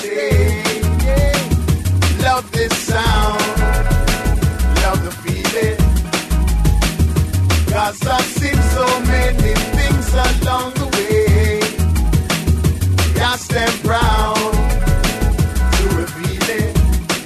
stay. Love this sound, love the feeling. 'Cause I've seen so many things along the way. I stand proud to reveal it.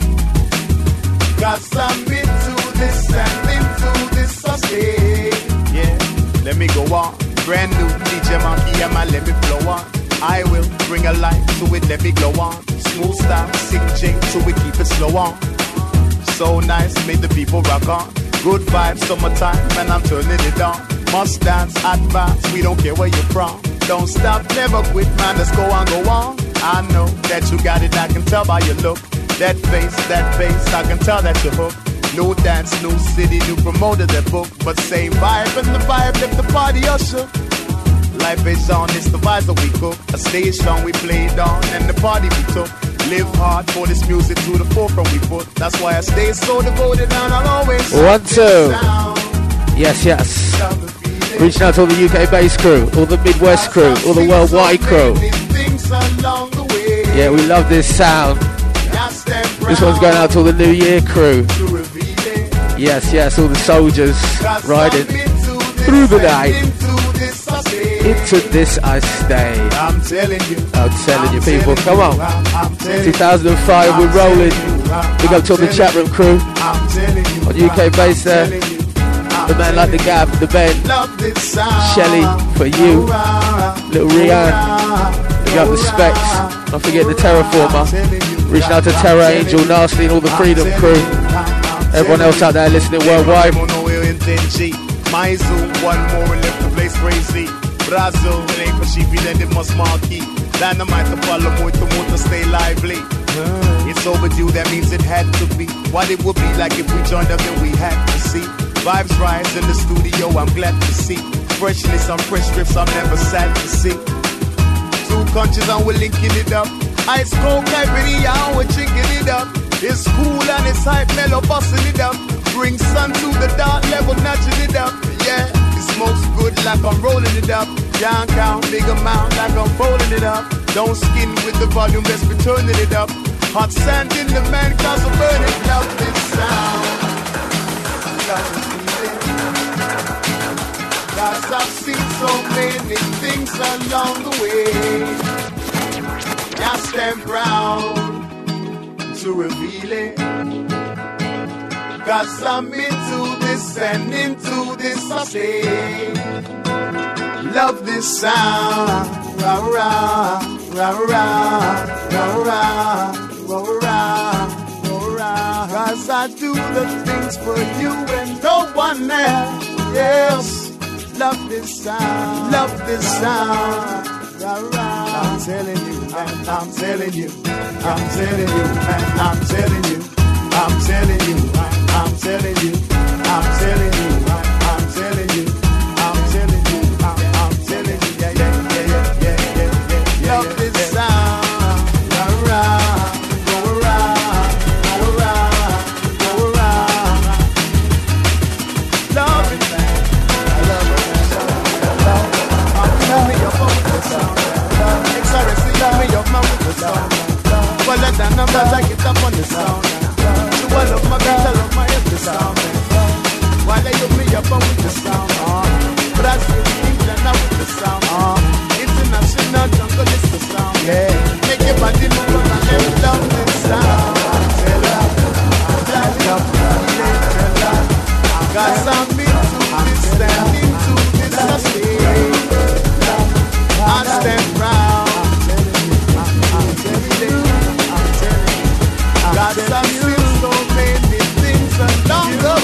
'Cause I'm into this and into this I stay. Yeah, let me go on. Brand new DJ Monkey, yeah, let me flow on. I will bring a light to it, let me glow on. Smooth style, sing jing, so we keep it slow on. So nice, make the people rock on. Good vibes, summertime, and I'm turning it on. Must dance, advance, we don't care where you're from. Don't stop, never quit, man, let's go on, go on. I know that you got it, I can tell by your look. That face, I can tell that you're hooked. New dance, new city, new promoter that book. But same vibe, and the vibe left the party usher. Life is on, it's the vibes that we cook. A stage song we played on, and the party we took. Live hard for this music to the forefront we put. That's why I stay so devoted and I'll always 1, 2. Yes, yes. Reaching out to all the UK based crew, all the Midwest crew, all the worldwide crew. Yeah, we love this sound. This one's going out to all the New Year crew. Yes, yes, all the soldiers riding through the night. Into this I stay. I'm telling you people, come on. 2005, we're rolling. Big up to all the chat room crew on UK base there. The man like the Gav, the Ben, Shelly for you, little Rian. Big up the Specs. Don't forget the Terraformer. Reaching out to Terra Angel, Nasty, and all the Freedom crew. Everyone else out there listening worldwide. My Zoom, one more and left the place crazy. Brazil, it ain't for sheepy, then it must marquee. Dynamite to follow, muito to stay lively. It's overdue, that means it had to be. What it would be like if we joined up and we had to see. Vibes rise in the studio, I'm glad to see. Freshness on fresh strips, I'm never sad to see. Two countries and we're linking it up. Ice cold, Iberia, and we're drinking it up. It's cool and it's hype, mellow, busting it up. Bring sun to the dark level, nudging it up. Yeah, it smokes good like I'm rolling it up. Young count, big amount like I'm folding it up. Don't skin with the volume, let's be turning it up. Hot sand in the man, cause I'm burning. Love this sound, love the feeling. Cause I've seen so many things along the way. I stand proud to reveal it. Cause I'm into this and into this I stay. Love this sound. Rah, rah, rah, rah, rah, rah, rah, rah, rah. Cause I do the things for you and no one else. Yes. Love this sound. Love this sound. Rah, rah. I'm telling you, man, I'm telling you. I'm telling you, man, I'm telling you. I'm telling you, I'm telling you, I'm telling you, I'm telling you, I'm telling you, I'm telling you, yeah, yeah, yeah, yeah, yeah, yeah. Love this sound, rah, rah, go around, go around, go around. Love it, man, I love it, man. I'm telling you, I'm with the sound. Express love me, you're my with the sound. Well, let that number like it up on the sound. I love my beat, I love my every sound. Why they look me up with the sound? Brazil, England, now with the sound. International jungle is the sound. Yeah, make your body move and let me love this sound. Tell her, love, cause I'm into this, stand into this, I stay. I stand proud. I'm telling you, cause I'm so many things along the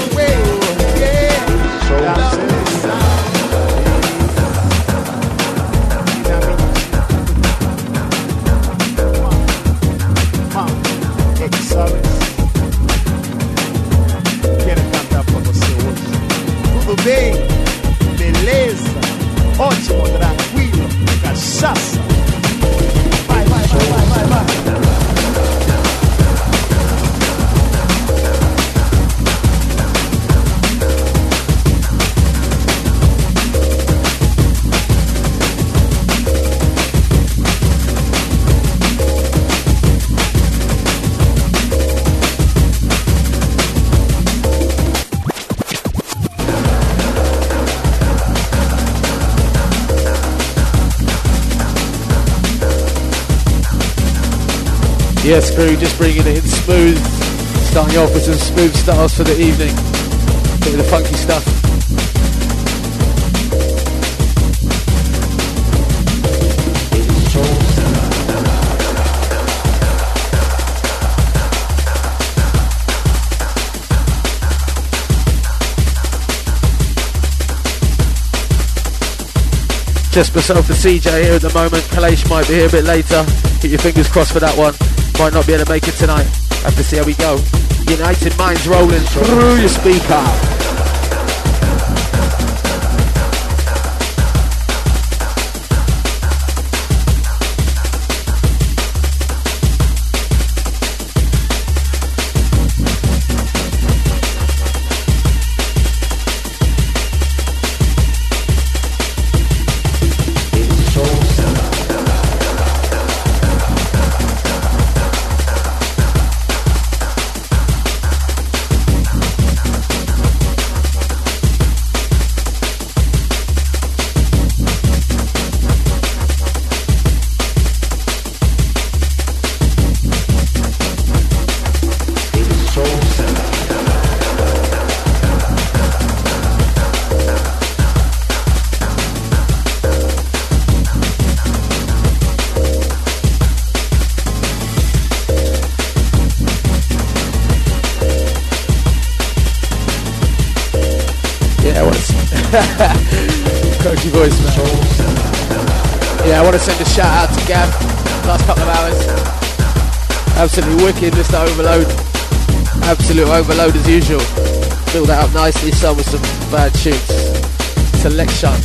Yes, crew, just bringing it in smooth. Starting off with some smooth styles for the evening. Bit of the funky stuff. Just myself and CJ here at the moment. Kalesh might be here a bit later. Keep your fingers crossed for that one. Might not be able to make it tonight. Have to see how we go. United Minds rolling through your speaker. Coachy voice, man. Yeah, I want to send a shout out to Gav. Last couple of hours. Absolutely wicked, Mr. Overload. Absolute overload as usual. Build that up nicely, some with some bad tunes. Selection.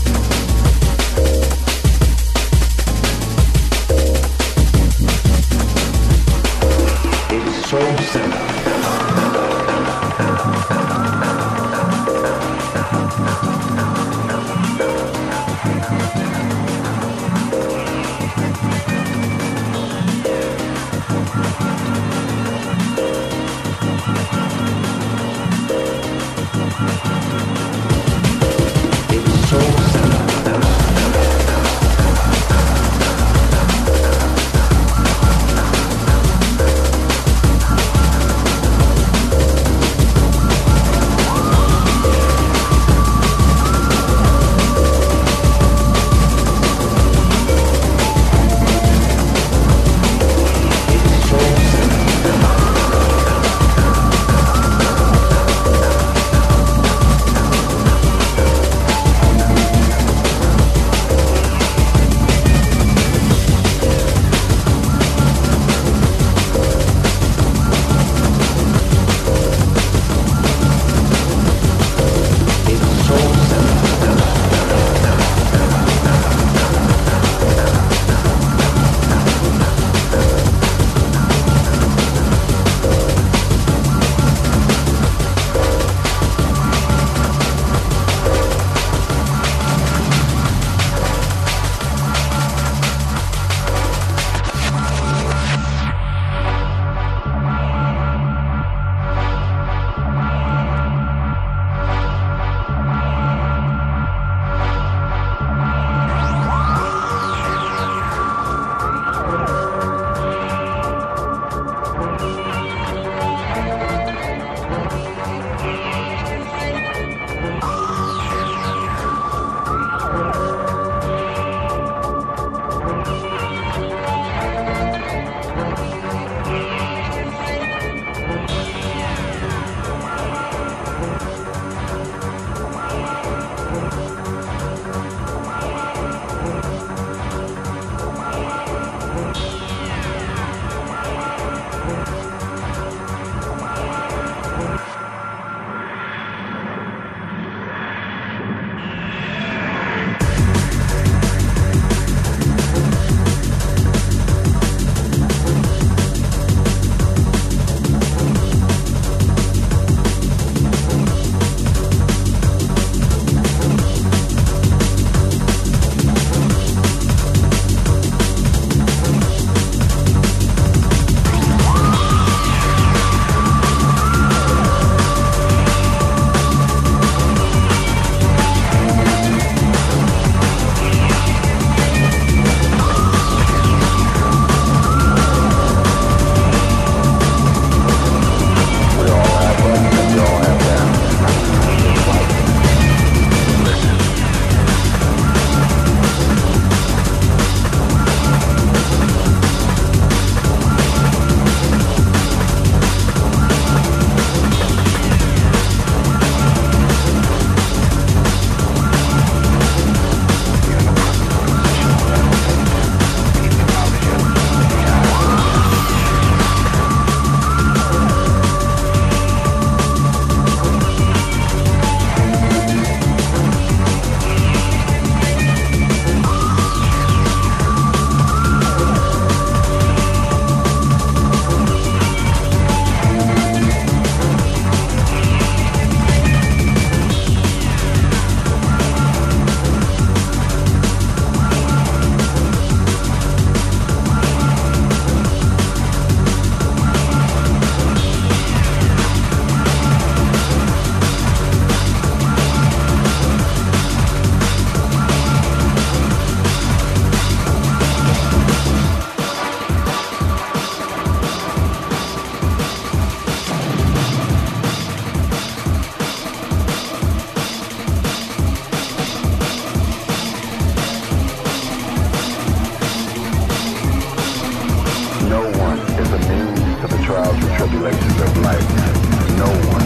reflections of light. No one.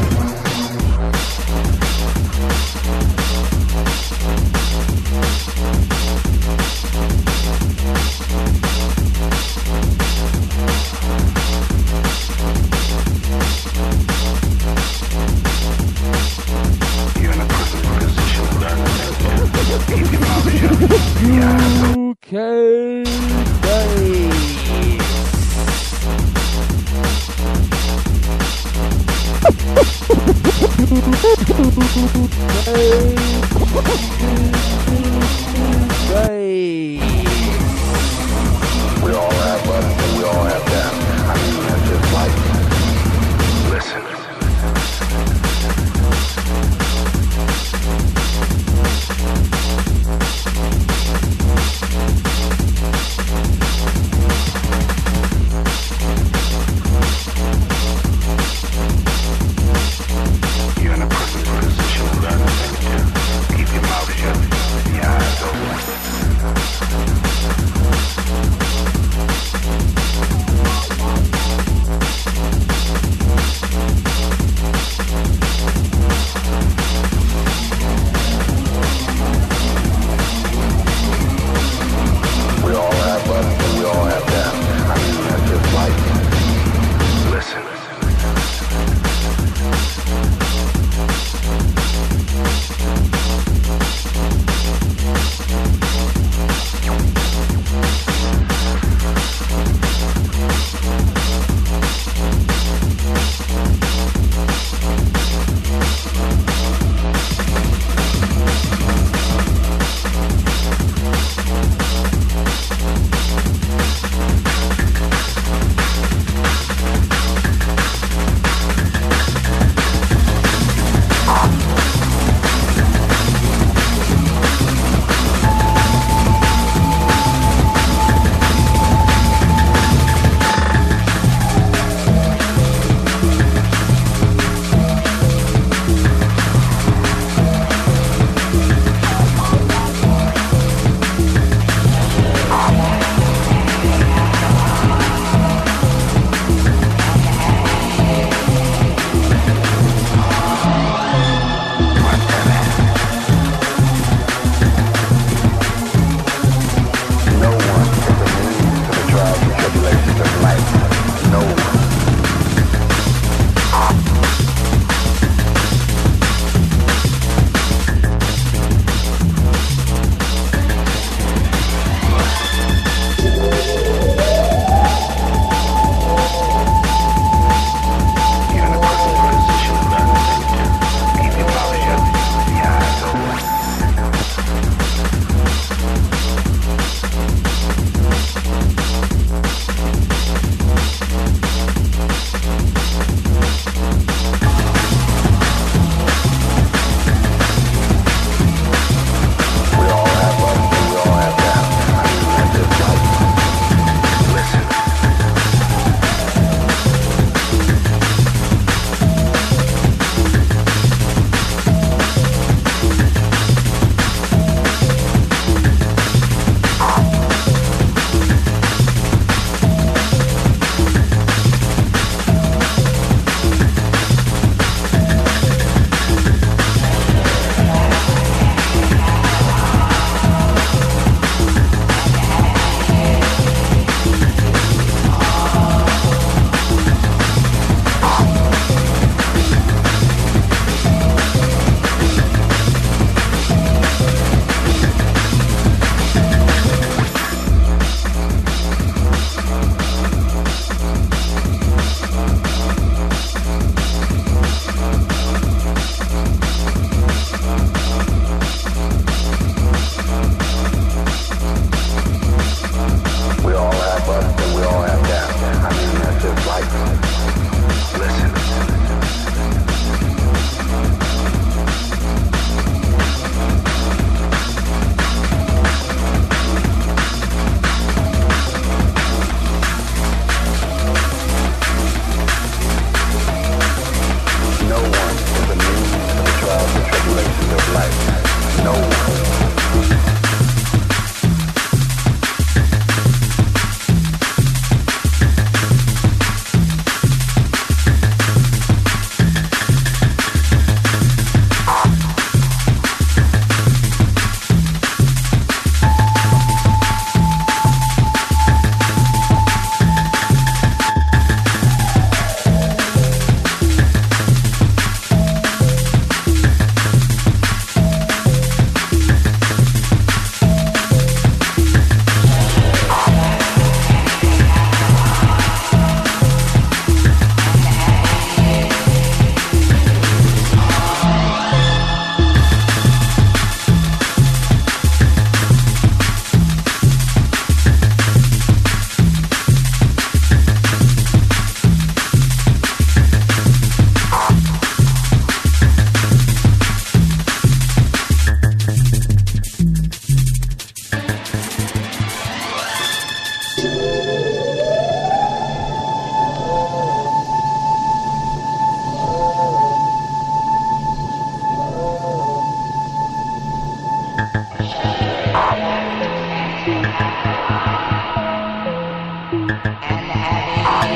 You're in a perfect position to learn the keep your mouth shut. Yeah, Okay, babe. we all have us and we all have them. I mean, that's just life. Listen. You're in a perfect position to learn the thing too. Keep your mouth shut. Your eyes open.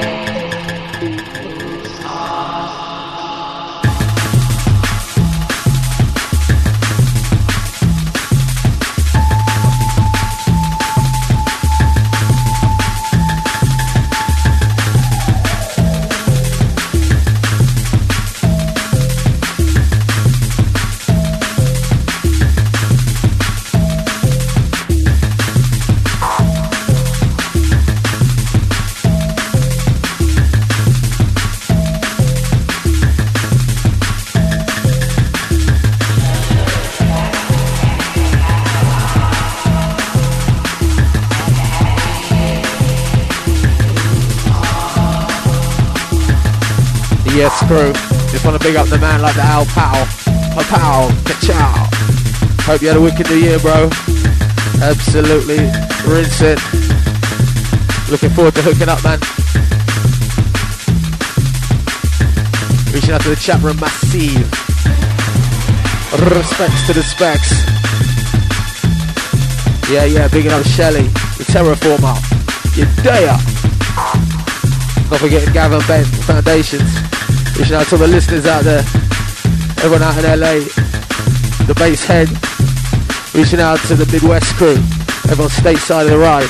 Yes, crew. Just want to big up the man like the Al Pow. Pow, ka-chow. Hope you had a wicked new year, bro. Absolutely. Rinse it. Looking forward to hooking up, man. Reaching out to the chat room, massive. Respects to the specs. Yeah, bigging up Shelly, the Terraformer. You dare. Not forgetting Gavin Ben, Foundations. Reaching out to the listeners out there. Everyone out in LA. The Bass Head. Reaching out to the Midwest crew. Everyone stateside of the ride.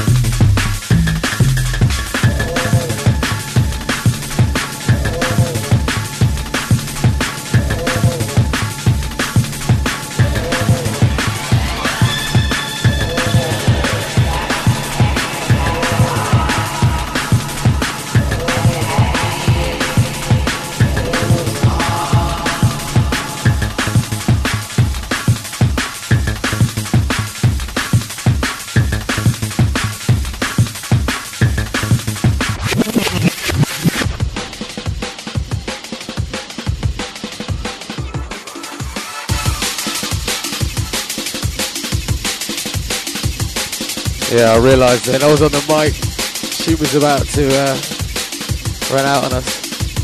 Yeah, I realised then I was on the mic. She was about to run out on us.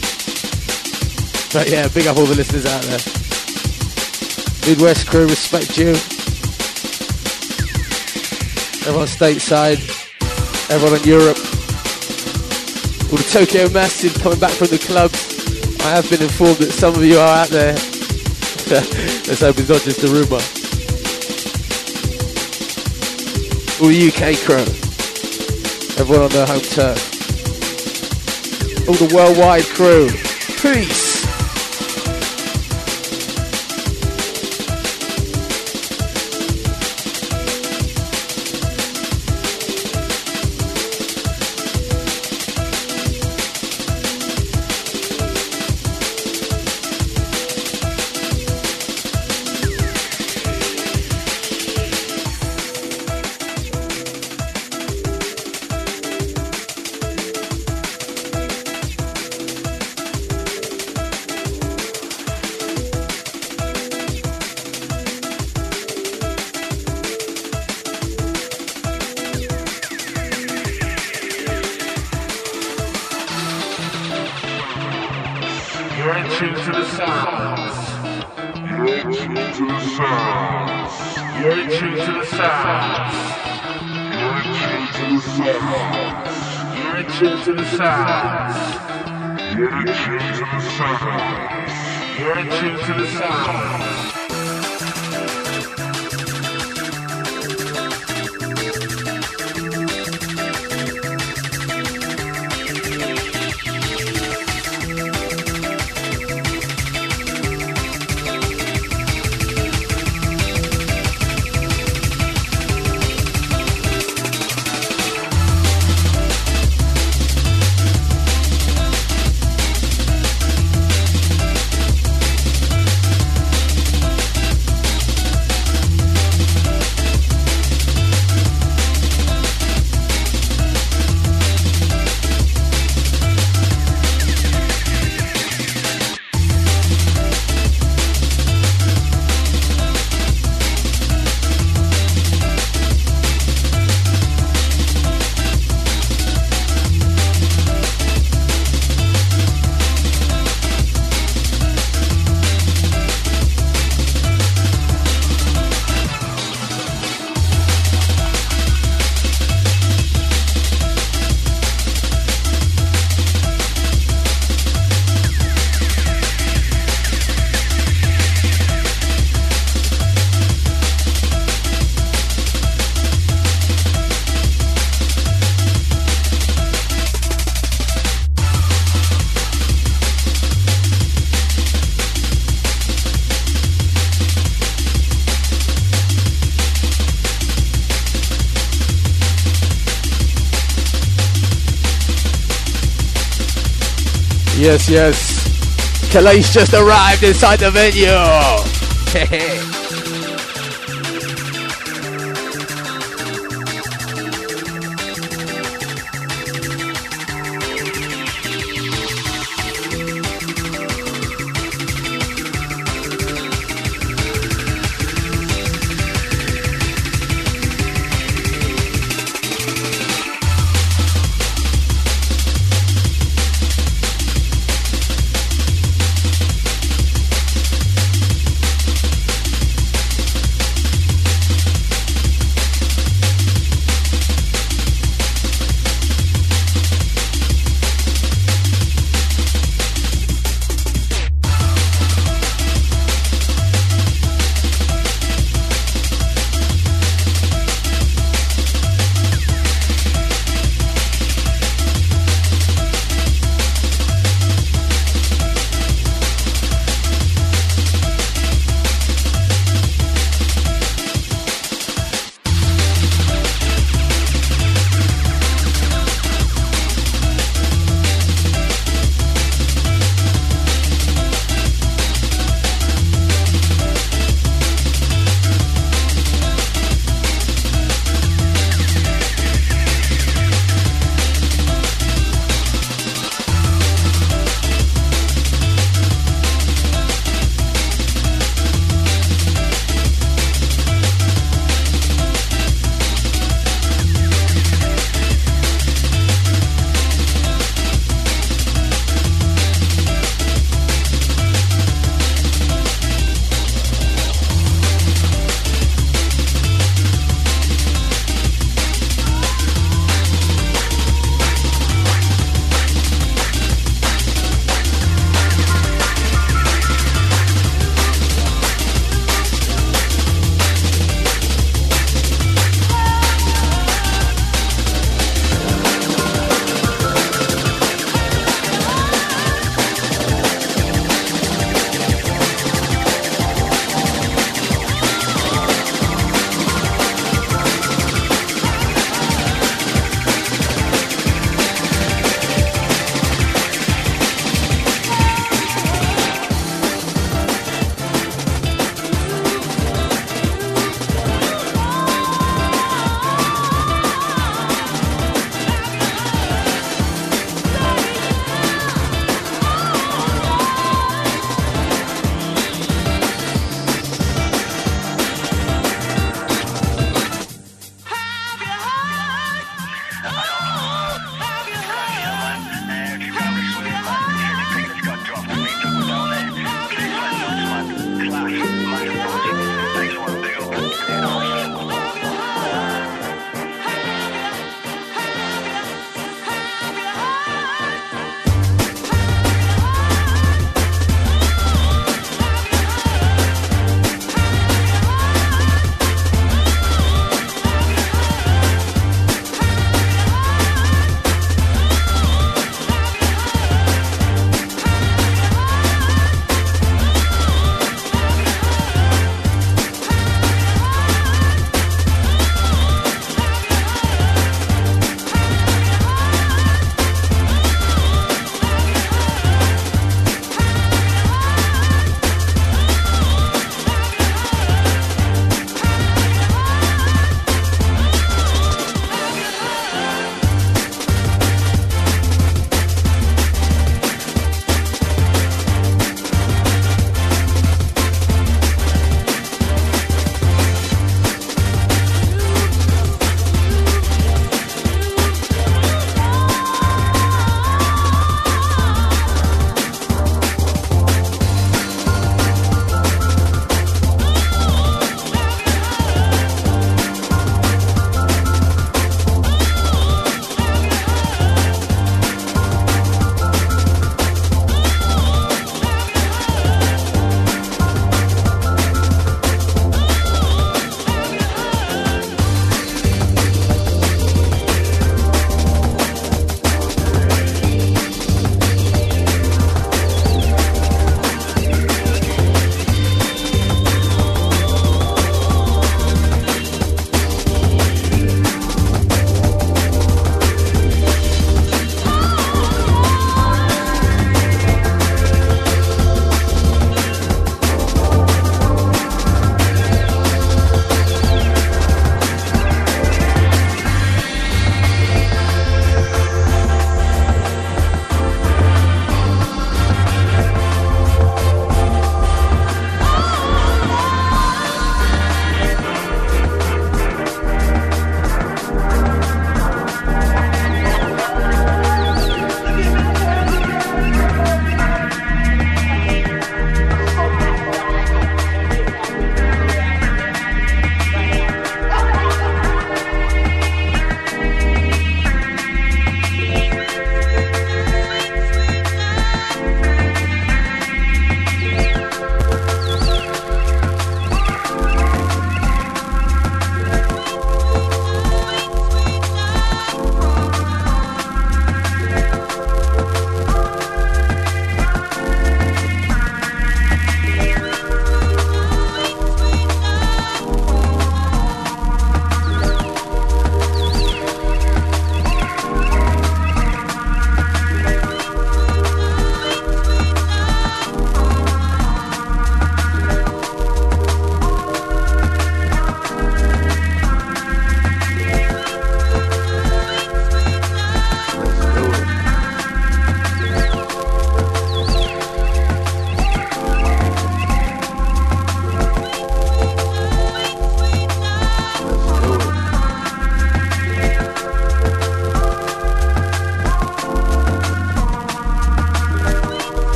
But yeah, big up all the listeners out there. Midwest crew, respect you. Everyone stateside. Everyone in Europe. All the Tokyo Massive coming back from the clubs. I have been informed that some of you are out there. Let's hope it's not just a rumour. All the UK crew, everyone on their home turf, all the worldwide crew, peace. Yes, yes. Kalash just arrived inside the venue.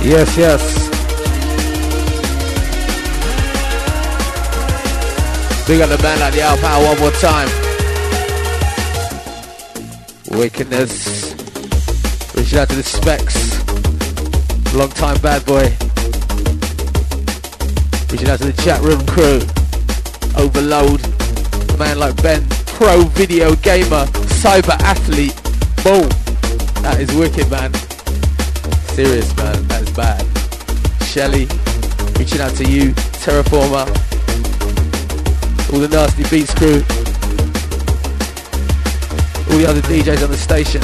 Yes, yes. Big up the man like the Al Power one more time. Wickedness. Reaching out to the Specs. Long time bad boy. Reaching out to the chat room crew. Overload. A man like Ben. Pro video gamer. Cyber athlete. Boom. That is wicked, man. Serious, man. That is bad. Shelly. Reaching out to you. Terraformer. All the Nasty Beats crew. All the other DJs on the station.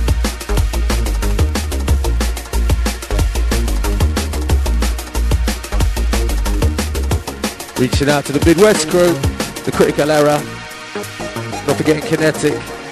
Reaching out to the Midwest crew, the Critical Error, not forgetting Kinetic.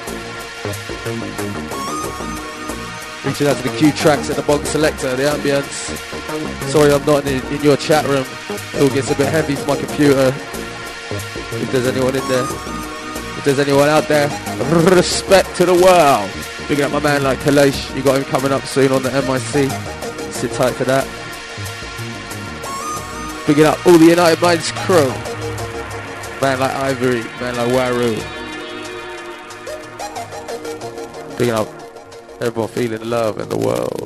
Reaching out to the Q Tracks and the Bong Selector, the Ambience. Sorry I'm not in your chat room. It all gets a bit heavy for my computer. If there's anyone in there, if there's anyone out there, respect to the world. Picking up my man like Kalesh, you got him coming up soon on the MIC. Sit tight for that. Picking up all the United Minds crew. Man like Ivory, man like Waru. Picking up everyone feeling love in the world.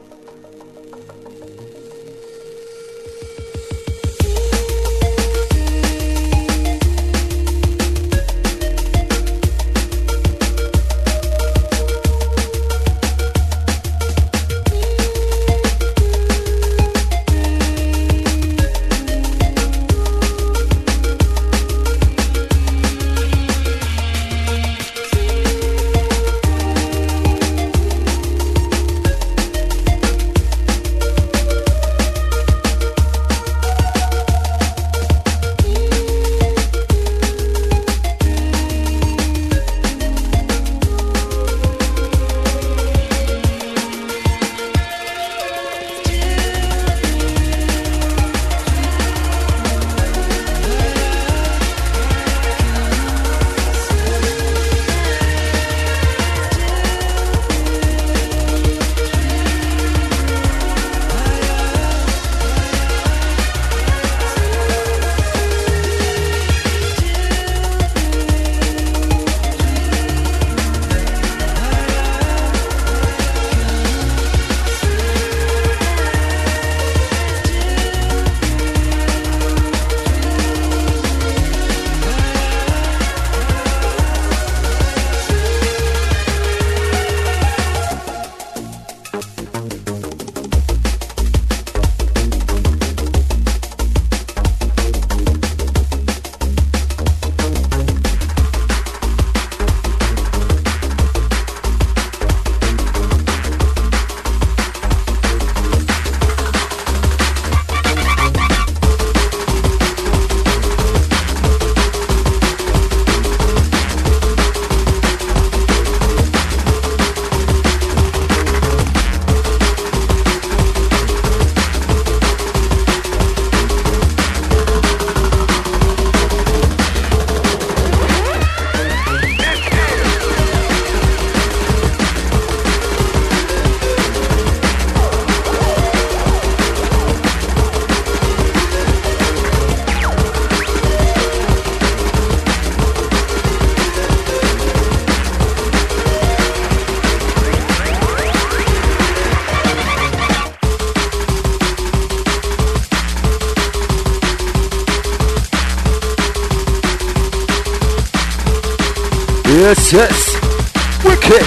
Yes, yes. Wicked.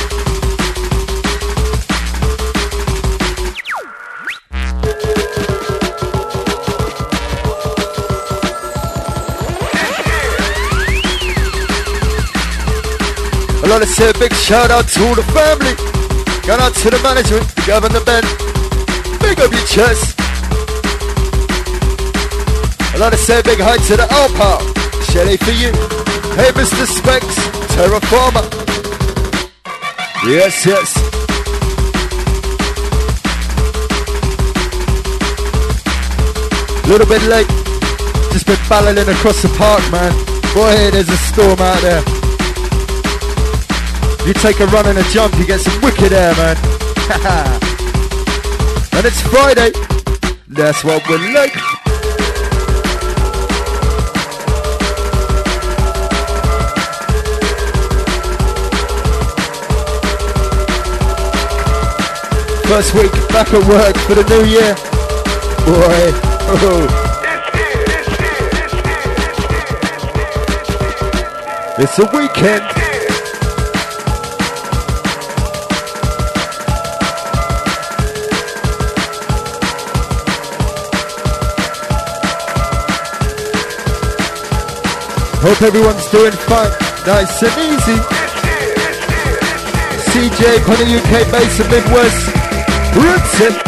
I want to say a big shout out to all the family. Going out to the management, the governor Ben. Big up your chest. I want to say a big hi to the Alpha. Shelly for you. Hey Mr. Specs, Terraformer. Yes, yes. Little bit late. Just been battling across the park, man. Boy, there's a storm out there. You take a run and a jump, you get some wicked air, man. And it's Friday. That's what we like. First week back at work for the new year. Boy. Oh. It's a weekend. Hope everyone's doing fine, nice and easy. CJ for the UK base and Midwest. Roots it.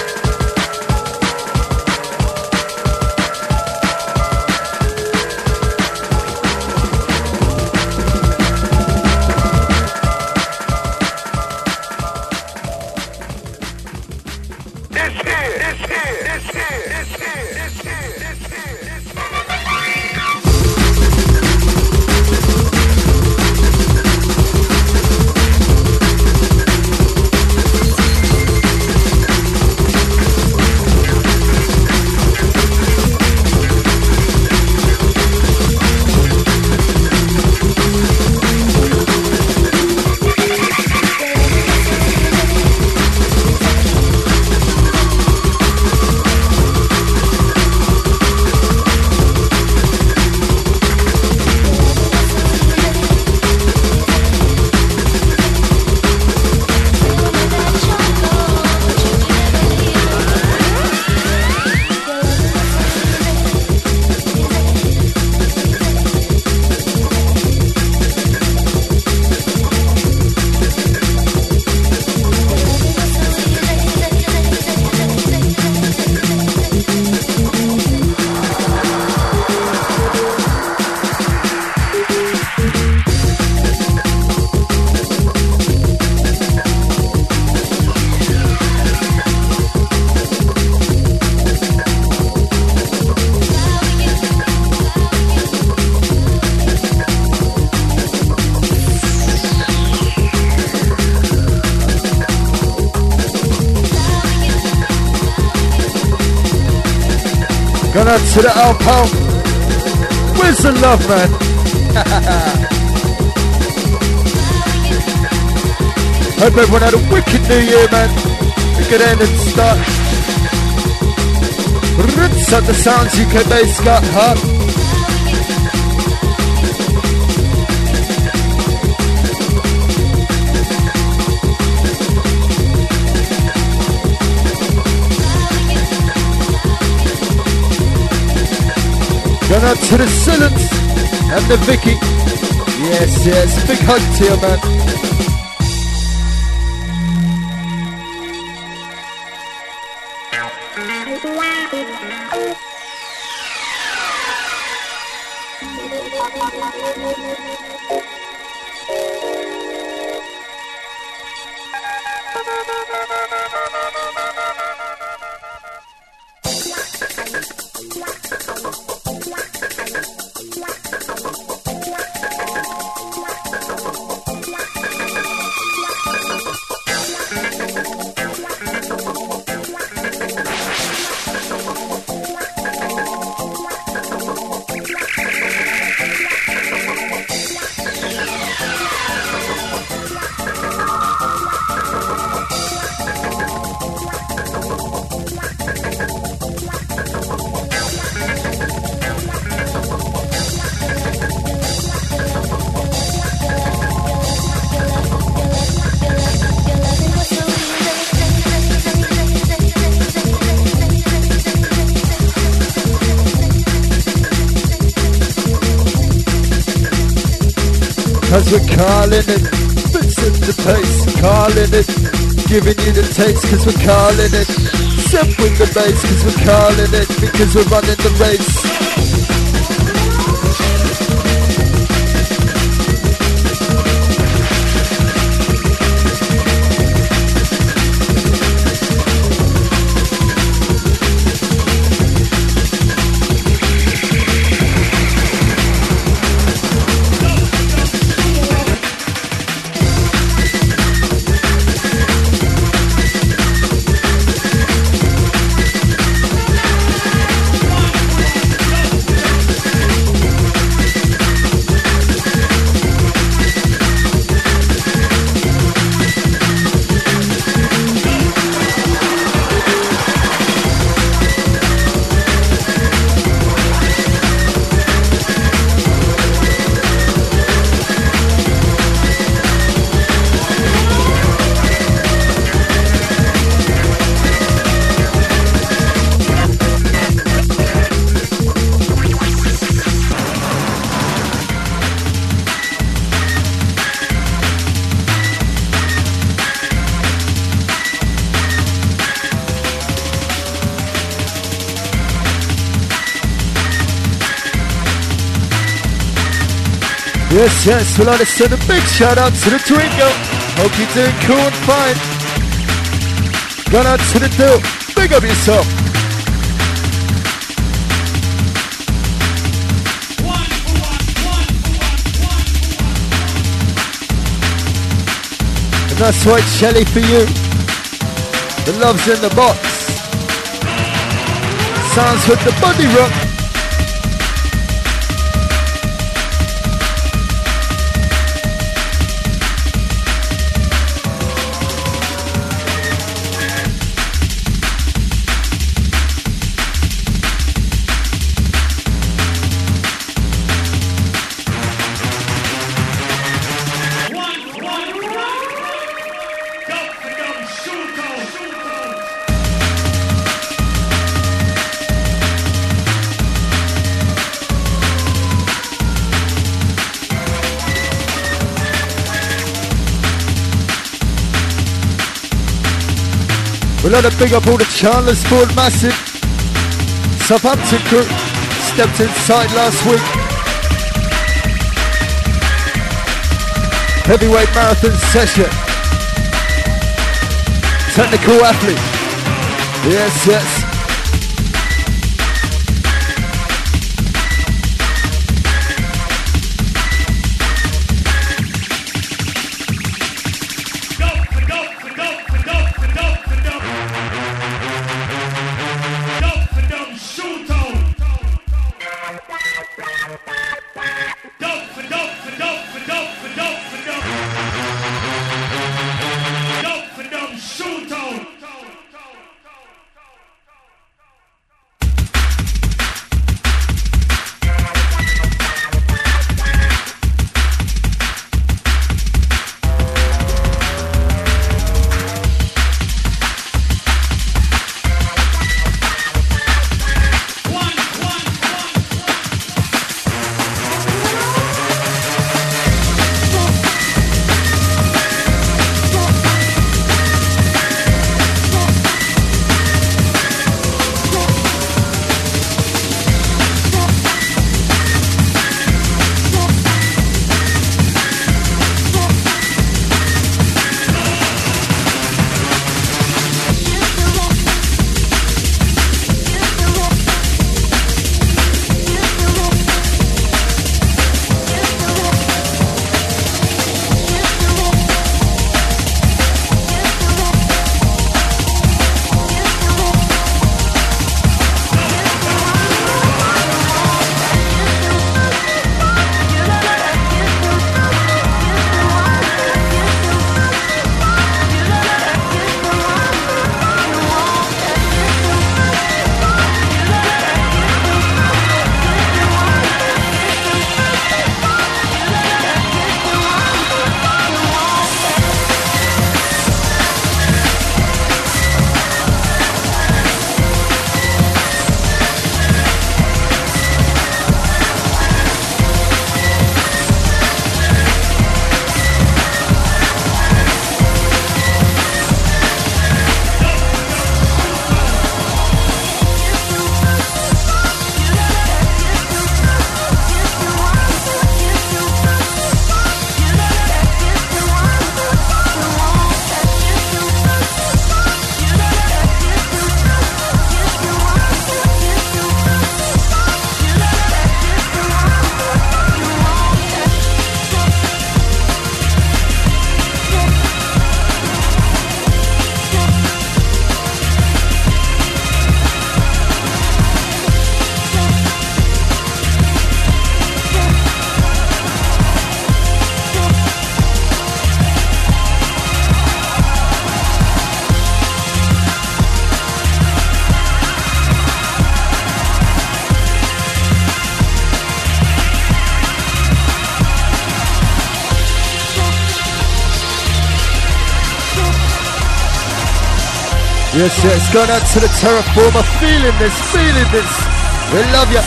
Going out to the Alpo. Where's the love, man? Hope everyone had a wicked new year, man. A good end and start. Roots at the sounds UK bass got hot. Going out to the Silence and the Vicky. Yes, yes, big hug to you, man. Cause we're calling it, bits at the pace, calling it, giving you the taste cause we're calling it, step with the bass cause we're calling it, because we're running the race. Yes, yes, we'll to send a big shout out to the Twinkle. Hope you're doing cool and fine. Going out to the Dill. Big up yourself. And that's right, Shelly, for you. The love's in the box. Sounds with the body rock. We'll let it big up all the Chandler Sport Massive. Southampton crew stepped inside last week. Heavyweight marathon session. Technical athlete. Yes, yes. Yes, yes, going out to the Terraformer, feeling this, we love ya.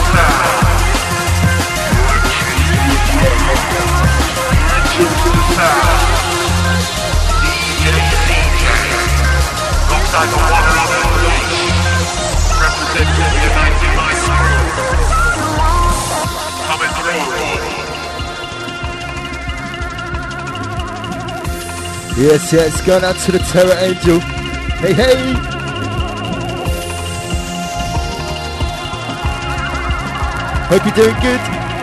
Yes, yes, going out to the Terror Angel. Hey, hey! Hope you're doing good.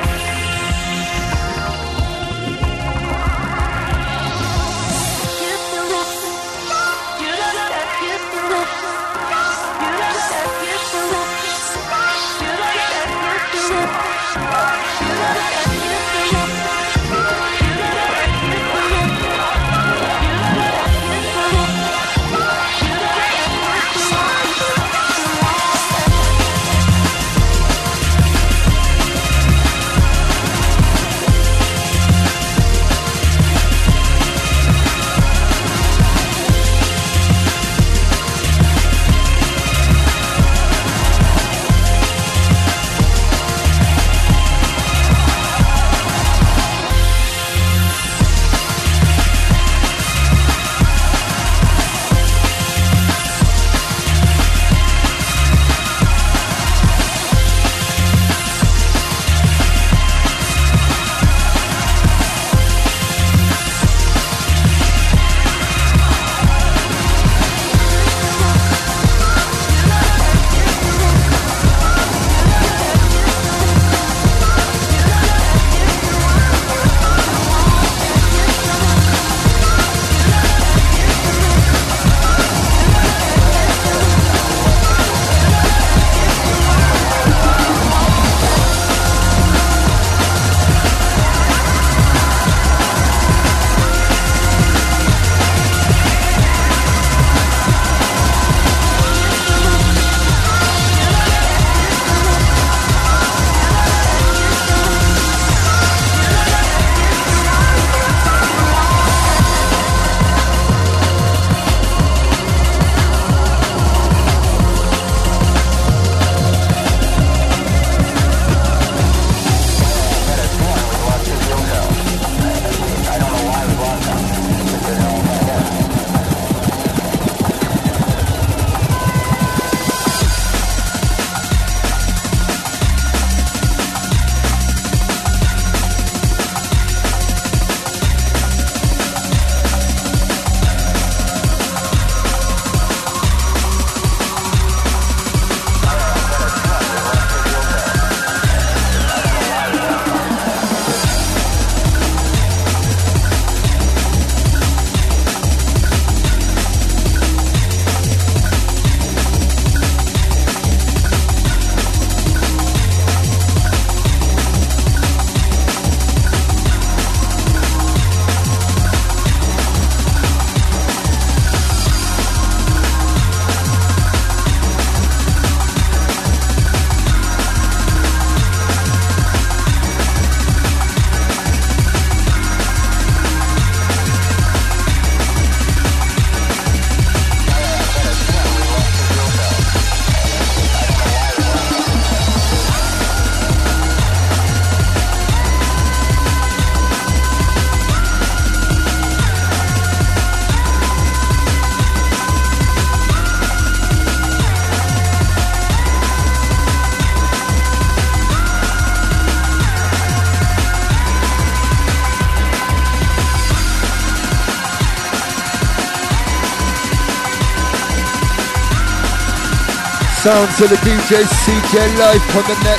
Sounds of the DJ CJ live on the net.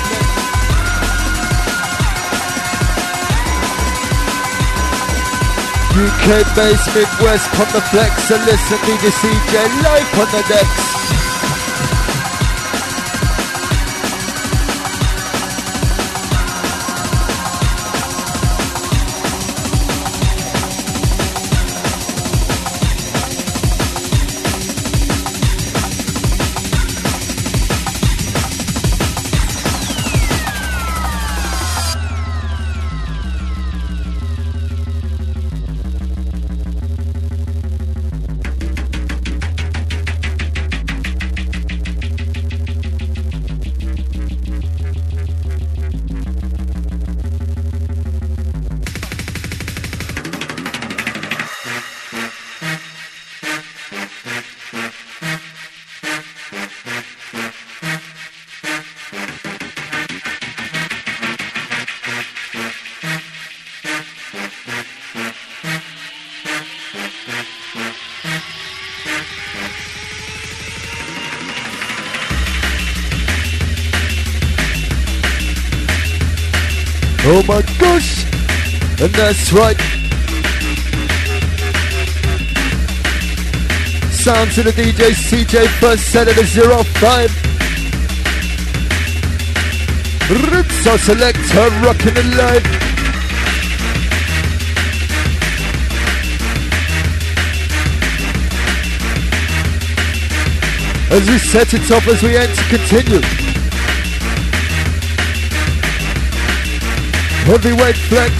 UK based Midwest on the flex, and listen to the CJ live on the decks. Oh my gosh! And that's right. Sound to the DJ CJ first set of the 05. Ritzo Selector rocking it live. As we set it off as we aim to continue. Heavyweight flex.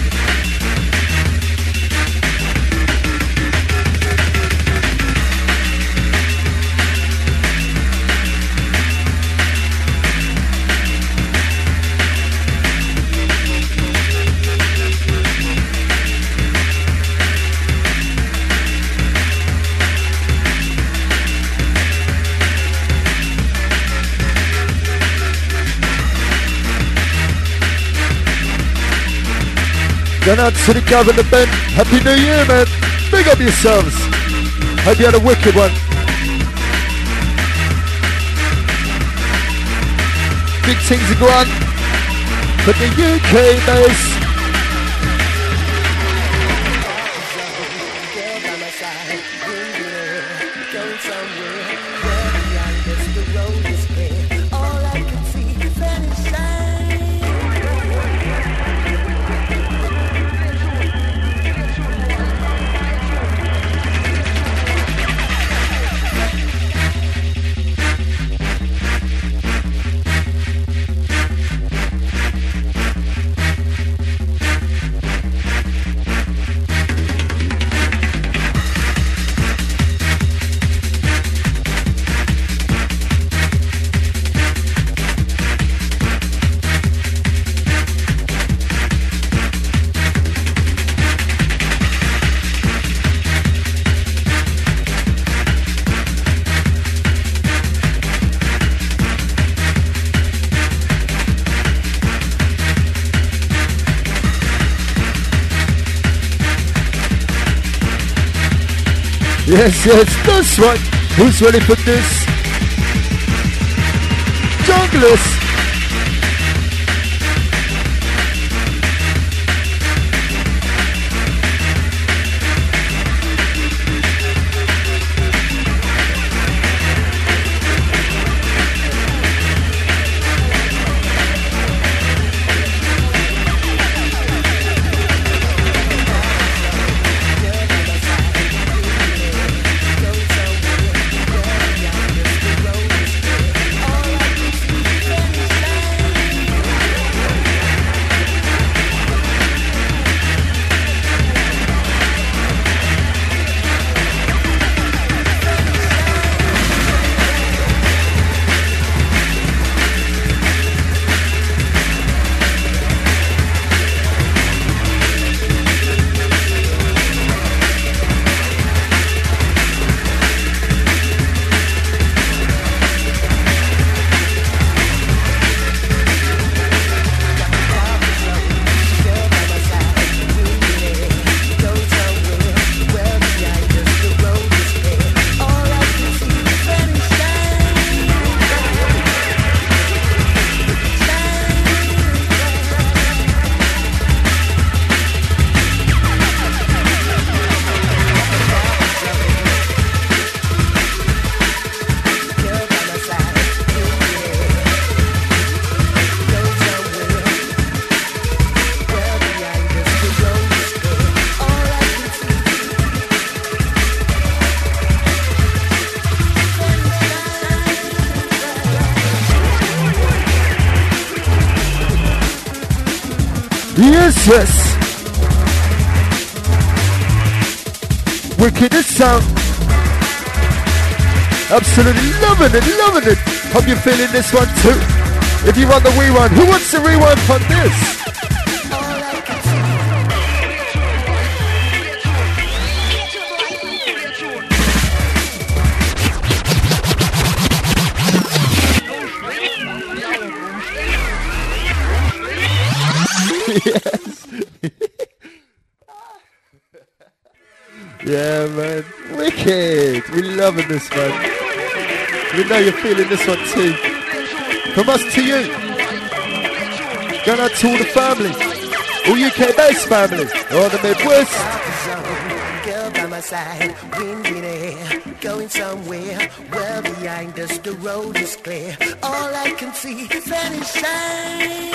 Going out to the Governor Ben. Happy New Year, man. Big up yourselves. Hope you had a wicked one. Big things are going for the UK base. Yes, that's right. Who's ready for this? Junglers. Yes. Wickedest sound. Absolutely loving it. Hope you're feeling this one too. If you want the rewind, who wants the rewind on this? Yes. Yeah, man. Wicked. We're loving this, man. We know you're feeling this one too. From us to you. Going out to all the family. All UK-based family. All the Midwest. Girl by my side, wind in the air, going somewhere. Well behind us, the road is clear. All I can see is finish line.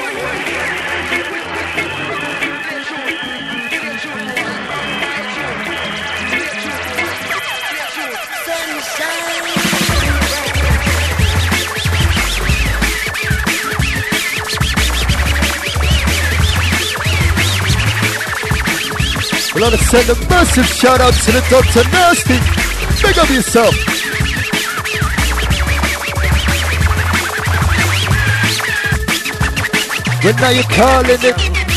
We'll have to send a massive shout out to the Dr. Nasty. Big up yourself. When now you're calling it